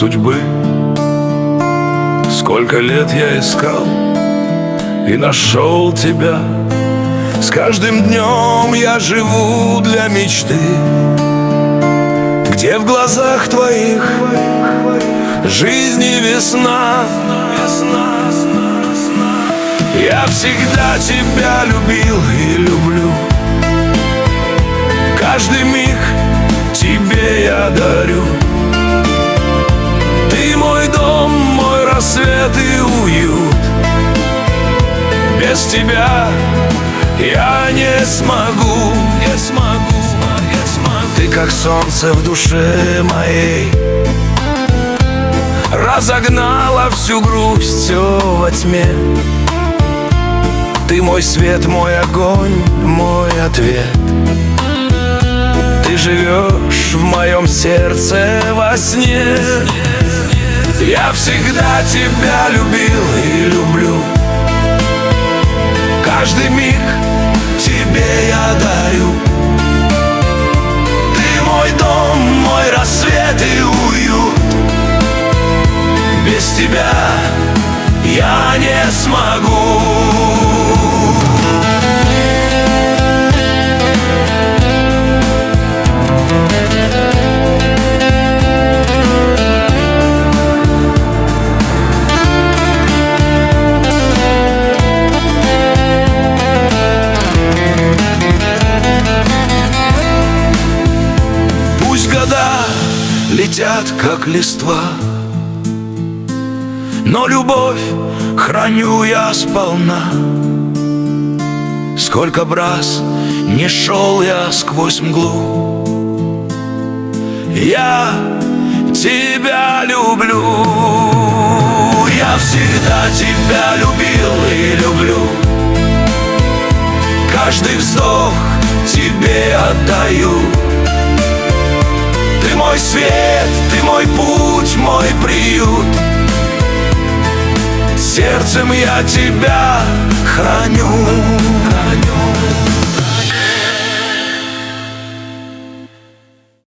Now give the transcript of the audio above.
судьбы. Сколько лет я искал и нашел тебя. С каждым днем я живу для мечты, где в глазах твоих жизни весна. Я всегда тебя любил и люблю. Каждый миг тебе я дарю. Ты мой дом, мой рассвет и уют. Без тебя я не смогу. Ты как солнце в душе моей, разогнала всю грусть, все во тьме. Ты мой свет, мой огонь, мой ответ. Ты живешь в моем сердце во сне. Я всегда тебя любил и люблю. Каждый миг тебе я дарю. Ты мой дом, мой рассвет и уют. Без тебя я не смогу. Пусть года летят, как листва, но любовь храню я сполна. Сколько б раз не шел я сквозь мглу, я тебя люблю. Я всегда тебя любил и люблю. Каждый вздох тебе отдаю. Ты мой свет, ты мой путь, мой приют. Сердцем я тебя храню.